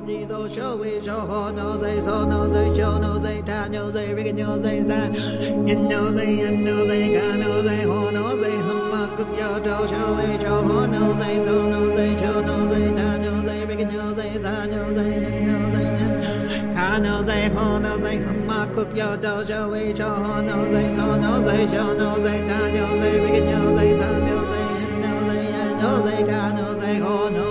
Ji so show we show ho no say so no say show no say ta no say rig no say sa yin no say yin no say ka no say ho no say hum ma kuk yo do show we show ho no say so no say show no say ta no say rig no say sa no say yin no say yin ka no say ho no say hum ma kuk yo do show we show ho no say so no say show no say ta no say rig no say sa no say yin no say ka no say ho no